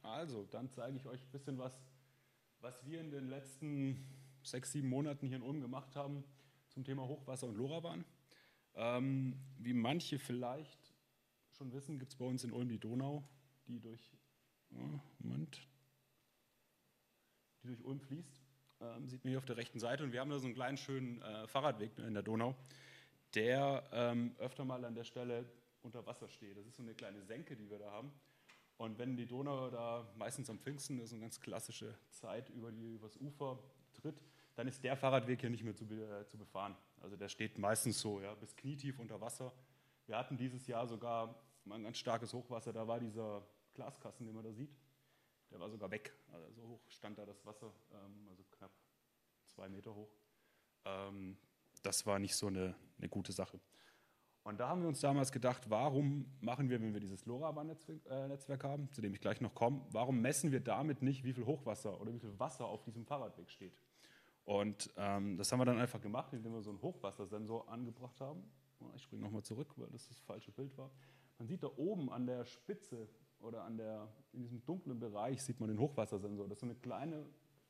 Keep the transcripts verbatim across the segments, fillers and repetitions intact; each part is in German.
Also, dann zeige ich euch ein bisschen was, was wir in den letzten sechs, sieben Monaten hier in Ulm gemacht haben zum Thema Hochwasser und LoRaWAN. Ähm, wie manche vielleicht schon wissen, gibt es bei uns in Ulm die Donau, die durch, oh, Moment, die durch Ulm fließt. Ähm, sieht man hier auf der rechten Seite. Und wir haben da so einen kleinen schönen äh, Fahrradweg in der Donau, der ähm, öfter mal an der Stelle unter Wasser steht. Das ist so eine kleine Senke, die wir da haben. Und wenn die Donau da meistens am Pfingsten, das ist eine ganz klassische Zeit, über die, übers Ufer tritt, dann ist der Fahrradweg hier nicht mehr zu, äh, zu befahren. Also der steht meistens so, ja, bis knietief unter Wasser. Wir hatten dieses Jahr sogar mal ein ganz starkes Hochwasser, da war dieser Glaskasten, den man da sieht, der war sogar weg. Also so hoch stand da das Wasser, ähm, also knapp zwei Meter hoch. Ähm, das war nicht so eine, eine gute Sache. Und da haben wir uns damals gedacht, warum machen wir, wenn wir dieses LoRaWAN-Netzwerk haben, zu dem ich gleich noch komme, warum messen wir damit nicht, wie viel Hochwasser oder wie viel Wasser auf diesem Fahrradweg steht? Und ähm, das haben wir dann einfach gemacht, indem wir so einen Hochwassersensor angebracht haben. Ich springe nochmal zurück, weil das das falsche Bild war. Man sieht da oben an der Spitze oder an der, in diesem dunklen Bereich sieht man den Hochwassersensor. Das ist so eine kleine,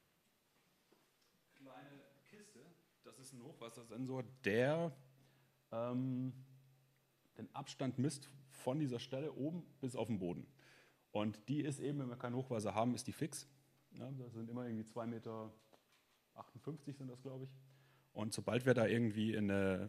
kleine Kiste. Das ist ein Hochwassersensor, der ähm, den Abstand misst von dieser Stelle oben bis auf den Boden. Und die ist eben, wenn wir kein Hochwasser haben, ist die fix. Ja, das sind immer irgendwie zwei Meter achtundfünfzig sind das, glaube ich. Und sobald wir da irgendwie in eine,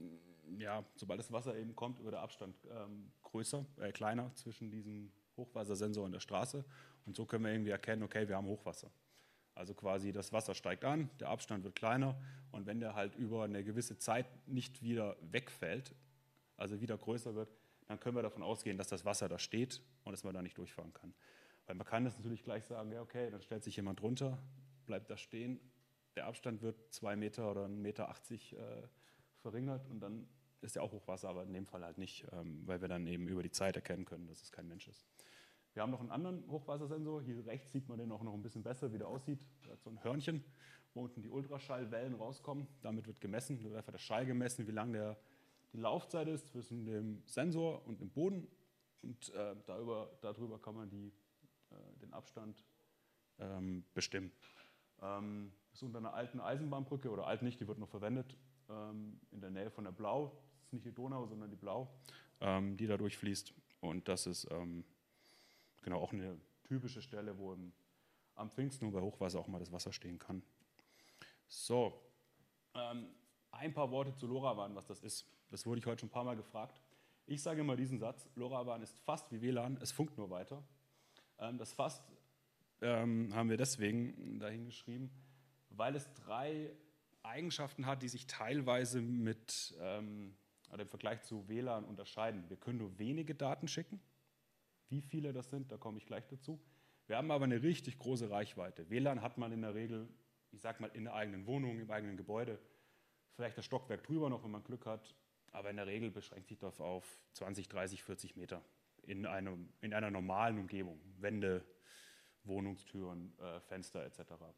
ja, sobald das Wasser eben kommt, wird der Abstand ähm, größer, äh, kleiner zwischen diesem Hochwassersensor und der Straße. Und so können wir irgendwie erkennen, okay, wir haben Hochwasser. Also quasi das Wasser steigt an, der Abstand wird kleiner und wenn der halt über eine gewisse Zeit nicht wieder wegfällt, also wieder größer wird, dann können wir davon ausgehen, dass das Wasser da steht und dass man da nicht durchfahren kann. Weil man kann das natürlich gleich sagen, ja okay, dann stellt sich jemand runter, bleibt da stehen, der Abstand wird zwei Meter oder ein Meter achtzig äh, verringert und dann ist ja auch Hochwasser, aber in dem Fall halt nicht, ähm, weil wir dann eben über die Zeit erkennen können, dass es kein Mensch ist. Wir haben noch einen anderen Hochwassersensor, hier rechts sieht man den auch noch ein bisschen besser, wie der aussieht. Der hat so ein Hörnchen, wo unten die Ultraschallwellen rauskommen, damit wird gemessen, da wird einfach der Schall gemessen, wie lang der die Laufzeit ist zwischen dem Sensor und dem Boden und äh, darüber, darüber kann man die, äh, den Abstand ähm, bestimmen. Ähm, das ist unter einer alten Eisenbahnbrücke, oder alt nicht, die wird noch verwendet, ähm, in der Nähe von der Blau, das ist nicht die Donau, sondern die Blau, ähm, die da durchfließt und das ist ähm, genau auch eine typische Stelle, wo im, am Pfingsten und bei Hochwasser auch mal das Wasser stehen kann. So, ähm, ein paar Worte zu LoRaWAN, was das ist. Das wurde ich heute schon ein paar Mal gefragt. Ich sage immer diesen Satz, LoRaWAN ist fast wie W L A N, es funkt nur weiter. Ähm, das fast ähm, haben wir deswegen dahin geschrieben, weil es drei Eigenschaften hat, die sich teilweise mit, ähm, oder im Vergleich zu W L A N unterscheiden. Wir können nur wenige Daten schicken. Wie viele das sind, da komme ich gleich dazu. Wir haben aber eine richtig große Reichweite. W L A N hat man in der Regel, ich sage mal, in der eigenen Wohnung, im eigenen Gebäude, vielleicht das Stockwerk drüber noch, wenn man Glück hat, aber in der Regel beschränkt sich das auf zwanzig, dreißig, vierzig Meter in, einem, in einer normalen Umgebung, Wände, Wohnungstüren, äh, Fenster et cetera.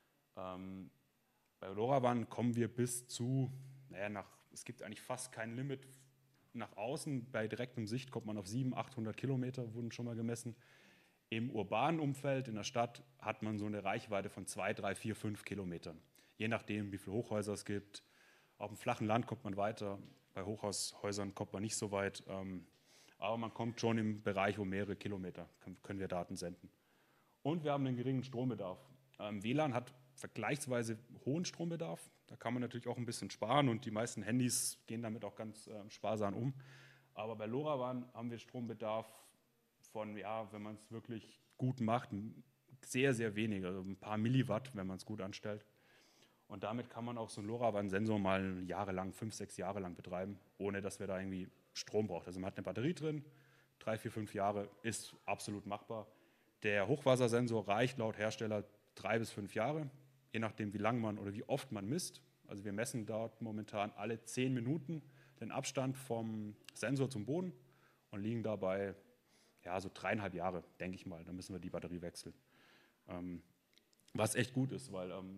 Ähm, bei LoRaWAN kommen wir bis zu, naja, nach, es gibt eigentlich fast kein Limit nach außen, bei direktem Sicht kommt man auf siebenhundert, achthundert Kilometer, wurden schon mal gemessen. Im urbanen Umfeld, in der Stadt, hat man so eine Reichweite von zwei, drei, vier, fünf Kilometern. Je nachdem, wie viele Hochhäuser es gibt. Auf dem flachen Land kommt man weiter, bei Hochhaushäusern kommt man nicht so weit, ähm, aber man kommt schon im Bereich um mehrere Kilometer, können wir Daten senden. Und wir haben einen geringen Strombedarf. Ähm, W L A N hat vergleichsweise hohen Strombedarf, da kann man natürlich auch ein bisschen sparen und die meisten Handys gehen damit auch ganz äh, sparsam um. Aber bei LoRaWAN haben wir Strombedarf von, ja, wenn man es wirklich gut macht, sehr, sehr wenig, also ein paar Milliwatt, wenn man es gut anstellt. Und damit kann man auch so einen LoRaWAN-Sensor mal jahrelang, fünf, sechs Jahre lang betreiben, ohne dass wir da irgendwie Strom brauchen. Also man hat eine Batterie drin, drei, vier, fünf Jahre ist absolut machbar. Der Hochwassersensor reicht laut Hersteller drei bis fünf Jahre, je nachdem wie lang man oder wie oft man misst. Also wir messen dort momentan alle zehn Minuten den Abstand vom Sensor zum Boden und liegen dabei ja, so dreieinhalb Jahre, denke ich mal. Da müssen wir die Batterie wechseln. Ähm, was echt gut ist, weil ähm,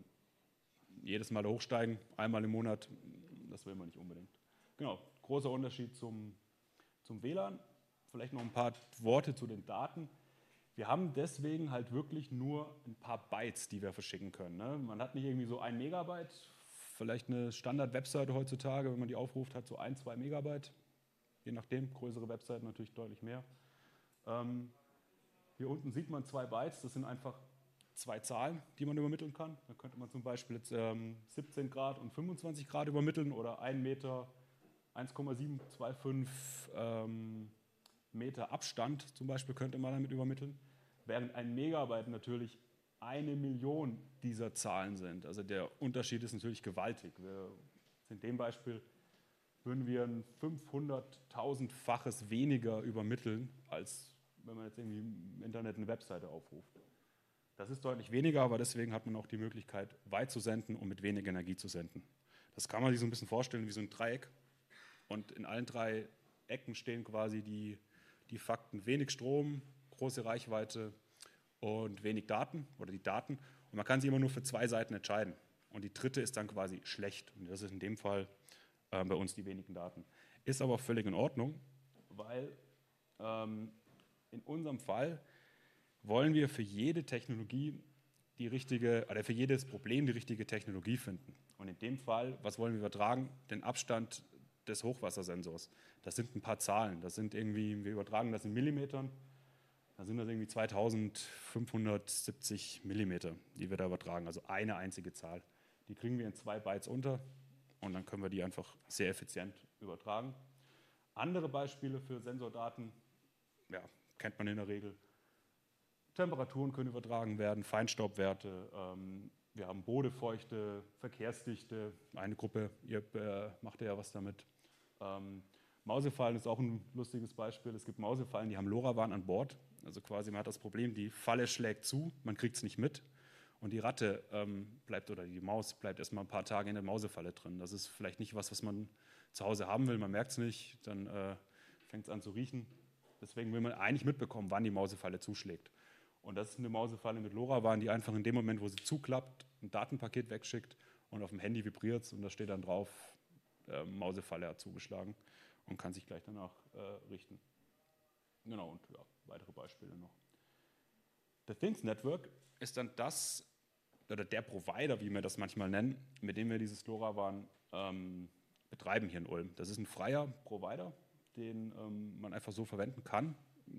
jedes Mal da hochsteigen, einmal im Monat, das will man nicht unbedingt. Genau, großer Unterschied zum, zum W L A N. Vielleicht noch ein paar Worte zu den Daten. Wir haben deswegen halt wirklich nur ein paar Bytes, die wir verschicken können. Ne? Man hat nicht irgendwie so ein Megabyte, vielleicht eine Standard-Webseite heutzutage, wenn man die aufruft, hat so ein, zwei Megabyte. Je nachdem, größere Webseiten natürlich deutlich mehr. Ähm, hier unten sieht man zwei Bytes, das sind einfach zwei Zahlen, die man übermitteln kann. Da könnte man zum Beispiel jetzt ähm, siebzehn Grad und fünfundzwanzig Grad übermitteln oder ein Meter, eins Komma sieben zwei fünf ähm, Meter Abstand zum Beispiel könnte man damit übermitteln, während ein Megabyte natürlich eine Million dieser Zahlen sind. Also der Unterschied ist natürlich gewaltig. Wir, in dem Beispiel würden wir ein fünfhunderttausendfaches weniger übermitteln, als wenn man jetzt irgendwie im Internet eine Webseite aufruft. Das ist deutlich weniger, aber deswegen hat man auch die Möglichkeit, weit zu senden und mit wenig Energie zu senden. Das kann man sich so ein bisschen vorstellen wie so ein Dreieck. Und in allen drei Ecken stehen quasi die, die Fakten wenig Strom, große Reichweite und wenig Daten oder die Daten. Und man kann sich immer nur für zwei Seiten entscheiden. Und die dritte ist dann quasi schlecht. Und das ist in dem Fall äh, bei uns die wenigen Daten. Ist aber völlig in Ordnung, weil ähm, in unserem Fall wollen wir für jede Technologie die richtige, oder für jedes Problem die richtige Technologie finden. Und in dem Fall, was wollen wir übertragen? Den Abstand des Hochwassersensors. Das sind ein paar Zahlen. Das sind irgendwie, wir übertragen das in Millimetern. Da sind das irgendwie zweitausendfünfhundertsiebzig Millimeter, die wir da übertragen. Also eine einzige Zahl. Die kriegen wir in zwei Bytes unter und dann können wir die einfach sehr effizient übertragen. Andere Beispiele für Sensordaten, ja, kennt man in der Regel. Temperaturen können übertragen werden, Feinstaubwerte, ähm, wir haben Bodefeuchte, Verkehrsdichte, eine Gruppe, ihr äh, macht ja was damit. Ähm, Mausefallen ist auch ein lustiges Beispiel. Es gibt Mausefallen, die haben LoRaWAN an Bord. Also quasi man hat das Problem, die Falle schlägt zu, man kriegt es nicht mit und die Ratte ähm, bleibt oder die Maus bleibt erstmal ein paar Tage in der Mausefalle drin. Das ist vielleicht nicht was, was man zu Hause haben will, man merkt es nicht, dann äh, fängt es an zu riechen. Deswegen will man eigentlich mitbekommen, wann die Mausefalle zuschlägt. Und das ist eine Mausefalle mit LoRaWAN, die einfach in dem Moment, wo sie zuklappt, ein Datenpaket wegschickt und auf dem Handy vibriert es und da steht dann drauf, äh, Mausefalle hat zugeschlagen und kann sich gleich danach äh, richten. Genau, und ja, weitere Beispiele noch. Das Things Network ist dann das, oder der Provider, wie wir das manchmal nennen, mit dem wir dieses LoRaWAN ähm, betreiben hier in Ulm. Das ist ein freier Provider, den ähm, man einfach so verwenden kann.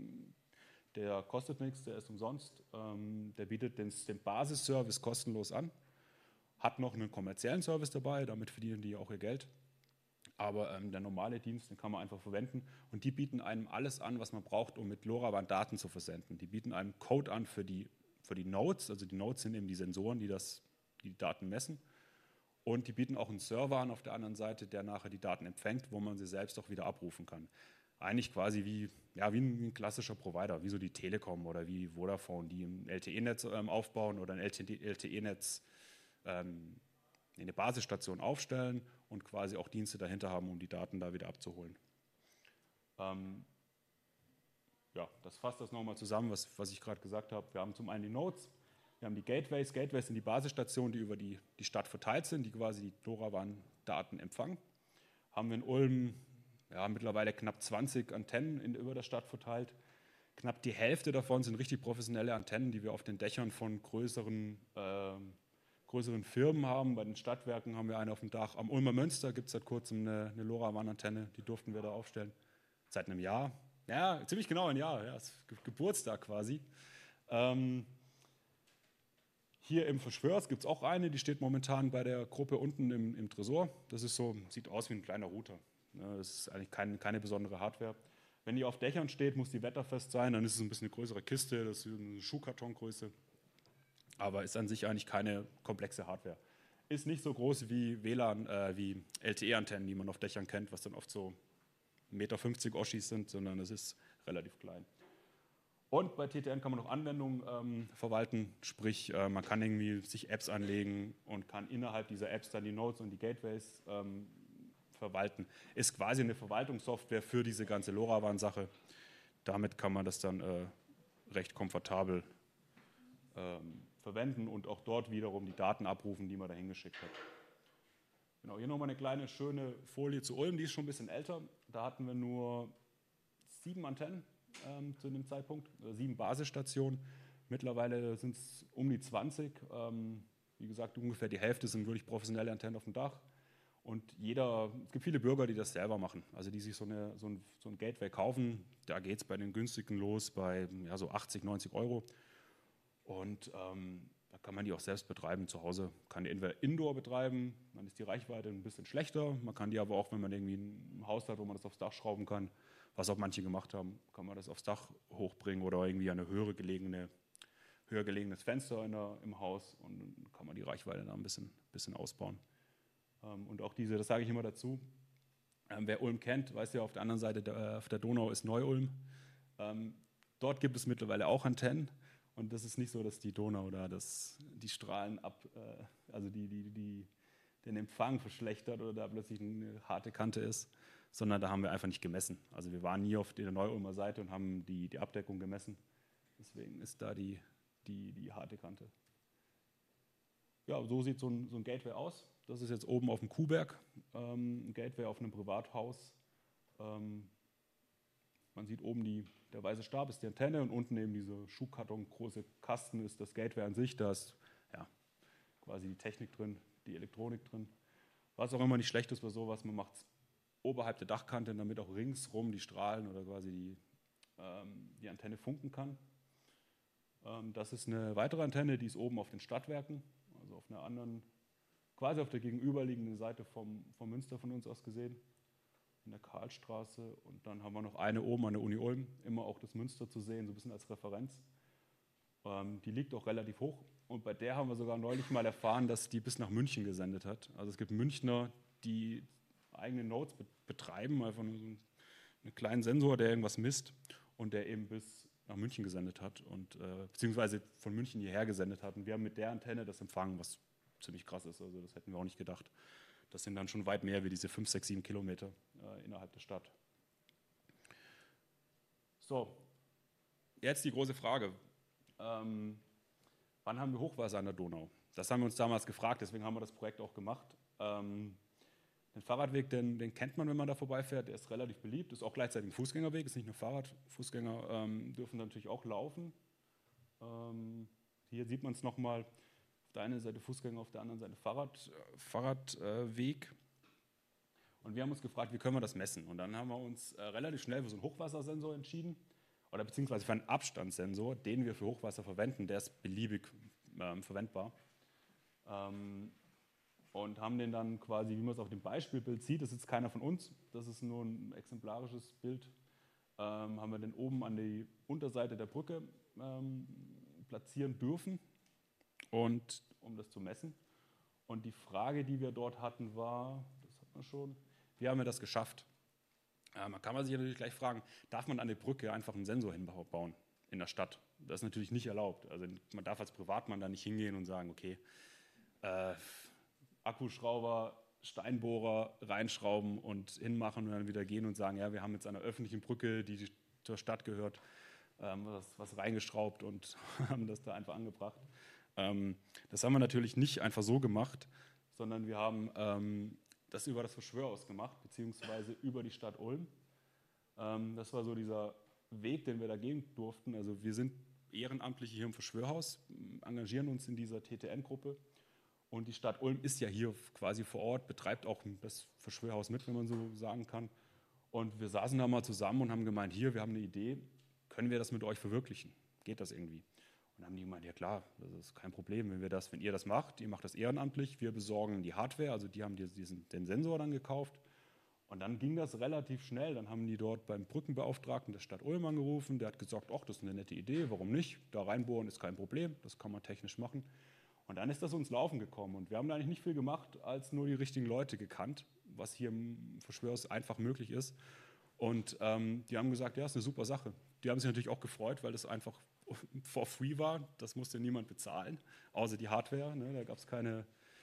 Der kostet nichts, der ist umsonst. Ähm, der bietet den, den Basisservice kostenlos an, hat noch einen kommerziellen Service dabei, damit verdienen die auch ihr Geld. Aber ähm, der normale Dienst, den kann man einfach verwenden. Und die bieten einem alles an, was man braucht, um mit LoRaWAN Daten zu versenden. Die bieten einem Code an für die, für die Nodes. Also die Nodes sind eben die Sensoren, die, das, die, die Daten messen. Und die bieten auch einen Server an auf der anderen Seite, der nachher die Daten empfängt, wo man sie selbst auch wieder abrufen kann. Eigentlich quasi wie, ja, wie, ein, wie ein klassischer Provider, wie so die Telekom oder wie Vodafone, die ein L T E-Netz ähm, aufbauen oder ein L T E-Netz ähm, eine Basisstation aufstellen und quasi auch Dienste dahinter haben, um die Daten da wieder abzuholen. Ähm, ja, das fasst das nochmal zusammen, was, was ich gerade gesagt habe. Wir haben zum einen die Nodes, wir haben die Gateways. Gateways sind die Basisstationen, die über die, die Stadt verteilt sind, die quasi die LoRaWAN-Daten empfangen. Haben wir in Ulm ja, mittlerweile knapp zwanzig Antennen in, über der Stadt verteilt. Knapp die Hälfte davon sind richtig professionelle Antennen, die wir auf den Dächern von größeren, äh, größeren Firmen haben. Bei den Stadtwerken haben wir eine auf dem Dach. Am Ulmer Münster gibt es seit kurzem eine, eine LoRaWAN-Antenne, die durften wir da aufstellen. Seit einem Jahr. Ja, ziemlich genau ein Jahr, ja, ist Geburtstag quasi. Ähm, hier im Verschwörs gibt es auch eine, die steht momentan bei der Gruppe unten im, im Tresor. Das ist so, sieht aus wie ein kleiner Router. Das ist eigentlich kein, keine besondere Hardware. Wenn die auf Dächern steht, muss die wetterfest sein, dann ist es ein bisschen eine größere Kiste, das ist eine Schuhkartongröße. Aber ist an sich eigentlich keine komplexe Hardware. Ist nicht so groß wie W L A N, äh, wie L T E-Antennen, die man auf Dächern kennt, was dann oft so eins Komma fünfzig Meter Oschis sind, sondern es ist relativ klein. Und bei T T N kann man noch Anwendungen ähm, verwalten, sprich äh, man kann irgendwie sich Apps anlegen und kann innerhalb dieser Apps dann die Nodes und die Gateways ähm, verwalten. Ist quasi eine Verwaltungssoftware für diese ganze LoRaWAN-Sache. Damit kann man das dann äh, recht komfortabel ähm, verwenden und auch dort wiederum die Daten abrufen, die man da hingeschickt hat. Genau, hier nochmal eine kleine schöne Folie zu Ulm, die ist schon ein bisschen älter. Da hatten wir nur sieben Antennen ähm, zu dem Zeitpunkt, sieben Basisstationen. Mittlerweile sind es um die zwanzig. Ähm, wie gesagt, ungefähr die Hälfte sind wirklich professionelle Antennen auf dem Dach. Und jeder, es gibt viele Bürger, die das selber machen, also die sich so, eine, so, ein, so ein Gateway kaufen. Da geht es bei den günstigen los bei ja, so achtzig, neunzig Euro. Und ähm, da kann man die auch selbst betreiben zu Hause. Kann die entweder Indoor betreiben, dann ist die Reichweite ein bisschen schlechter. Man kann die aber auch, wenn man irgendwie ein Haus hat, wo man das aufs Dach schrauben kann, was auch manche gemacht haben, kann man das aufs Dach hochbringen oder irgendwie eine höhere gelegene, höher gelegenes Fenster in der, im Haus und dann kann man die Reichweite da ein bisschen, bisschen ausbauen. Ähm, und auch diese, das sage ich immer dazu, ähm, wer Ulm kennt, weiß ja, auf der anderen Seite der, auf der Donau ist Neu-Ulm. Ähm, dort gibt es mittlerweile auch Antennen. Und das ist nicht so, dass die Donau da das, die Strahlen ab, äh, also die, die, die, den Empfang verschlechtert oder da plötzlich eine harte Kante ist, sondern da haben wir einfach nicht gemessen. Also wir waren nie auf der Neu-Ulmer Seite und haben die, die Abdeckung gemessen. Deswegen ist da die, die, die harte Kante. Ja, so sieht so ein, so ein Gateway aus. Das ist jetzt oben auf dem Kuhberg, ähm, ein Gateway auf einem Privathaus. Ähm, man sieht oben die, der weiße Stab ist die Antenne und unten eben diese Schuhkarton, große Kasten ist das Gateway an sich. Da ist ja, quasi die Technik drin, die Elektronik drin. Was auch immer nicht schlecht ist bei sowas, man macht es oberhalb der Dachkante, damit auch ringsrum die Strahlen oder quasi die, ähm, die Antenne funken kann. Ähm, das ist eine weitere Antenne, die ist oben auf den Stadtwerken, also auf einer anderen, quasi auf der gegenüberliegenden Seite vom, vom Münster von uns aus gesehen, in der Karlstraße. Und dann haben wir noch eine oben an der Uni Ulm, immer auch das Münster zu sehen, so ein bisschen als Referenz. Ähm, die liegt auch relativ hoch. Und bei der haben wir sogar neulich mal erfahren, dass die bis nach München gesendet hat. Also es gibt Münchner, die eigene Nodes betreiben, einfach nur so einen kleinen Sensor, der irgendwas misst und der eben bis nach München gesendet hat und äh, beziehungsweise von München hierher gesendet hat. Und wir haben mit der Antenne das empfangen, was ziemlich krass ist. Also das hätten wir auch nicht gedacht. Das sind dann schon weit mehr wie diese fünf, sechs, sieben Kilometer äh, innerhalb der Stadt. So, jetzt die große Frage. Ähm, wann haben wir Hochwasser an der Donau? Das haben wir uns damals gefragt, deswegen haben wir das Projekt auch gemacht. Ähm, den Fahrradweg, den, den kennt man, wenn man da vorbeifährt, der ist relativ beliebt, ist auch gleichzeitig ein Fußgängerweg, ist nicht nur Fahrrad. Fußgänger ähm, dürfen natürlich auch laufen. Ähm, hier sieht man es nochmal, auf der einen Seite Fußgänger, auf der anderen Seite Fahrrad, äh, Fahrradweg. Äh, Und wir haben uns gefragt, wie können wir das messen? Und dann haben wir uns äh, relativ schnell für so einen Hochwassersensor entschieden, oder beziehungsweise für einen Abstandssensor, den wir für Hochwasser verwenden, der ist beliebig ähm, verwendbar. Ähm, und haben den dann quasi, wie man es auf dem Beispielbild sieht, das ist jetzt keiner von uns, das ist nur ein exemplarisches Bild, ähm, haben wir den oben an die Unterseite der Brücke ähm, platzieren dürfen, und, um das zu messen. Und die Frage, die wir dort hatten, war, das hat man schon, wie haben wir das geschafft? Äh, man kann man sich natürlich gleich fragen, darf man an der Brücke einfach einen Sensor hinbauen in der Stadt? Das ist natürlich nicht erlaubt. Also man darf als Privatmann da nicht hingehen und sagen, okay, äh, Akkuschrauber, Steinbohrer reinschrauben und hinmachen und dann wieder gehen und sagen, ja, wir haben jetzt an einer öffentlichen Brücke, die zur Stadt gehört, ähm, was, was reingeschraubt und haben das da einfach angebracht. Ähm, das haben wir natürlich nicht einfach so gemacht, sondern wir haben ähm, das über das Verschwörhaus gemacht, beziehungsweise über die Stadt Ulm. Ähm, das war so dieser Weg, den wir da gehen durften. Also wir sind Ehrenamtliche hier im Verschwörhaus, engagieren uns in dieser T T N-Gruppe. Und die Stadt Ulm ist ja hier quasi vor Ort, betreibt auch das Verschwörhaus mit, wenn man so sagen kann. Und wir saßen da mal zusammen und haben gemeint, hier, wir haben eine Idee, können wir das mit euch verwirklichen? Geht das irgendwie? Und dann haben die gemeint, ja klar, das ist kein Problem, wenn wir das, wenn ihr das macht, ihr macht das ehrenamtlich, wir besorgen die Hardware, also die haben diesen, den Sensor dann gekauft. Und dann ging das relativ schnell, dann haben die dort beim Brückenbeauftragten der Stadt Ulm angerufen, der hat gesagt, ach, das ist eine nette Idee, warum nicht? Da reinbohren ist kein Problem, das kann man technisch machen. Und dann ist das uns laufen gekommen und wir haben da eigentlich nicht viel gemacht, als nur die richtigen Leute gekannt, was hier im Verschwörhaus einfach möglich ist. Und ähm, die haben gesagt, ja, ist eine super Sache. Die haben sich natürlich auch gefreut, weil das einfach for free war. Das musste niemand bezahlen, außer die Hardware. Ne? Da gab es keine,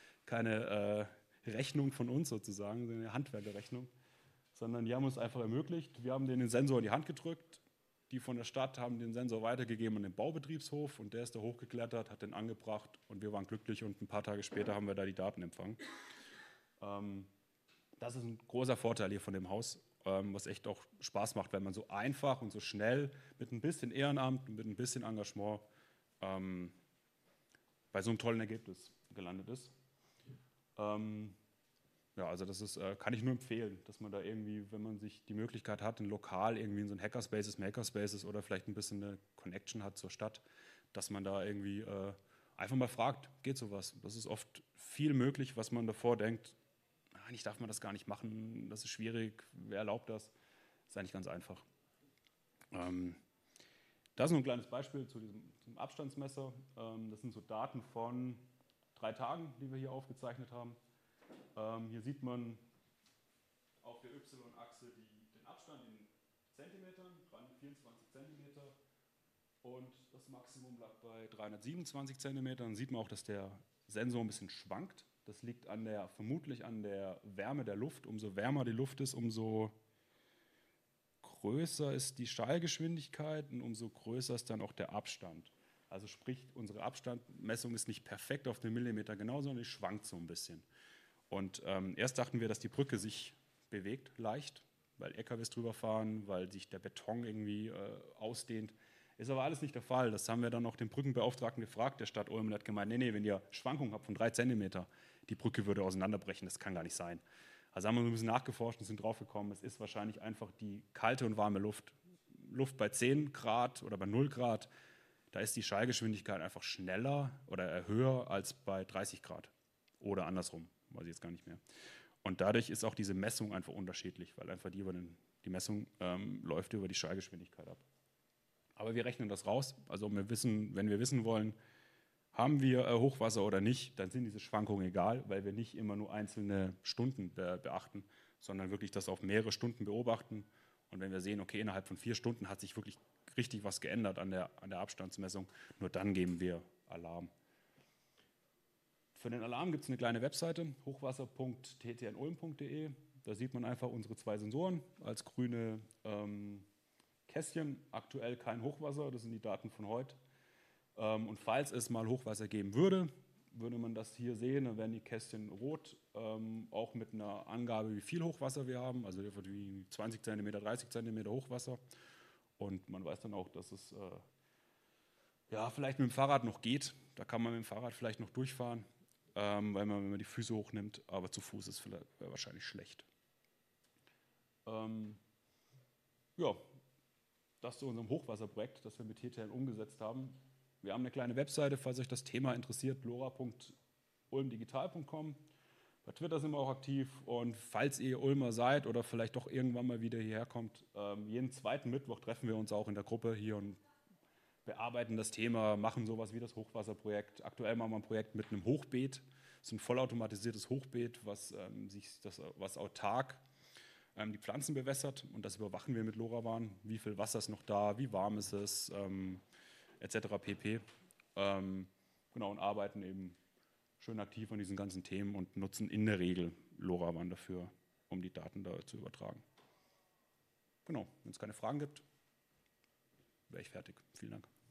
keine äh, Rechnung von uns sozusagen, eine Handwerkerrechnung, sondern die haben uns einfach ermöglicht. Wir haben denen den Sensor in die Hand gedrückt. Die von der Stadt haben den Sensor weitergegeben an den Baubetriebshof und der ist da hochgeklettert, hat den angebracht und wir waren glücklich und ein paar Tage später haben wir da die Daten empfangen. Ähm, das ist ein großer Vorteil hier von dem Haus, ähm, was echt auch Spaß macht, wenn man so einfach und so schnell mit ein bisschen Ehrenamt und mit ein bisschen Engagement ähm, bei so einem tollen Ergebnis gelandet ist. Ähm, ja, also das ist, äh, kann ich nur empfehlen, dass man da irgendwie, wenn man sich die Möglichkeit hat, ein Lokal irgendwie in so ein Hackerspaces, Makerspaces oder vielleicht ein bisschen eine Connection hat zur Stadt, dass man da irgendwie äh, einfach mal fragt, geht sowas? Das ist oft viel möglich, was man davor denkt, eigentlich darf man das gar nicht machen, das ist schwierig, wer erlaubt das? Das ist eigentlich ganz einfach. Ähm, das ist nur ein kleines Beispiel zu diesem, diesem Abstandsmesser. Ähm, das sind so Daten von drei Tagen, die wir hier aufgezeichnet haben. Ähm, hier sieht man auf der Y-Achse den Abstand in Zentimetern, dreihundertvierundzwanzig Zentimeter. Und das Maximum lag bei dreihundertsiebenundzwanzig Zentimetern. Dann sieht man auch, dass der Sensor ein bisschen schwankt. Das liegt an der, vermutlich an der Wärme der Luft. Umso wärmer die Luft ist, umso größer ist die Schallgeschwindigkeit und umso größer ist dann auch der Abstand. Also sprich, unsere Abstandmessung ist nicht perfekt auf den Millimeter genau, sondern die schwankt so ein bisschen. Und ähm, erst dachten wir, dass die Brücke sich bewegt, leicht, weil L K Ws drüber fahren, weil sich der Beton irgendwie äh, ausdehnt. Ist aber alles nicht der Fall. Das haben wir dann auch den Brückenbeauftragten gefragt, der Stadt Ulm, und hat gemeint, nee, nee, wenn ihr Schwankungen habt von drei Zentimeter, die Brücke würde auseinanderbrechen, das kann gar nicht sein. Also haben wir so ein bisschen nachgeforscht und sind draufgekommen, es ist wahrscheinlich einfach die kalte und warme Luft. Luft bei zehn Grad oder bei null Grad, da ist die Schallgeschwindigkeit einfach schneller oder höher als bei dreißig Grad. Oder andersrum, weiß ich jetzt gar nicht mehr. Und dadurch ist auch diese Messung einfach unterschiedlich, weil einfach die, über den, die Messung ähm, läuft über die Schallgeschwindigkeit ab. Aber wir rechnen das raus. Also wir wissen, wenn wir wissen wollen, haben wir äh, Hochwasser oder nicht, dann sind diese Schwankungen egal, weil wir nicht immer nur einzelne Stunden be beachten, sondern wirklich das auf mehrere Stunden beobachten. Und wenn wir sehen, okay, innerhalb von vier Stunden hat sich wirklich richtig was geändert an der, an der Abstandsmessung, nur dann geben wir Alarm. Für den Alarm gibt es eine kleine Webseite, hochwasser punkt t t n ulm punkt de. Da sieht man einfach unsere zwei Sensoren als grüne ähm, Kästchen. Aktuell kein Hochwasser, das sind die Daten von heute. Ähm, und falls es mal Hochwasser geben würde, würde man das hier sehen, dann wären die Kästchen rot, ähm, auch mit einer Angabe, wie viel Hochwasser wir haben, also wie zwanzig Zentimeter, dreißig Zentimeter Hochwasser. Und man weiß dann auch, dass es äh, ja, vielleicht mit dem Fahrrad noch geht. Da kann man mit dem Fahrrad vielleicht noch durchfahren, ähm, weil man, wenn man die Füße hochnimmt, aber zu Fuß ist vielleicht, äh, wahrscheinlich schlecht. Ähm, ja, das zu unserem Hochwasserprojekt, das wir mit T T N umgesetzt haben. Wir haben eine kleine Webseite, falls euch das Thema interessiert, lora punkt ulmdigital punkt com. Bei Twitter sind wir auch aktiv und falls ihr Ulmer seid oder vielleicht doch irgendwann mal wieder hierher kommt, ähm, jeden zweiten Mittwoch treffen wir uns auch in der Gruppe hier und bearbeiten das Thema, machen sowas wie das Hochwasserprojekt. Aktuell machen wir ein Projekt mit einem Hochbeet. Das ist ein vollautomatisiertes Hochbeet, was, ähm, sich das, was autark ähm, die Pflanzen bewässert. Und das überwachen wir mit LoRaWAN. Wie viel Wasser ist noch da, wie warm ist es, ähm, et cetera pp. Ähm, genau, und arbeiten eben schön aktiv an diesen ganzen Themen und nutzen in der Regel LoRaWAN dafür, um die Daten da zu übertragen. Genau, wenn es keine Fragen gibt, wäre ich fertig. Vielen Dank.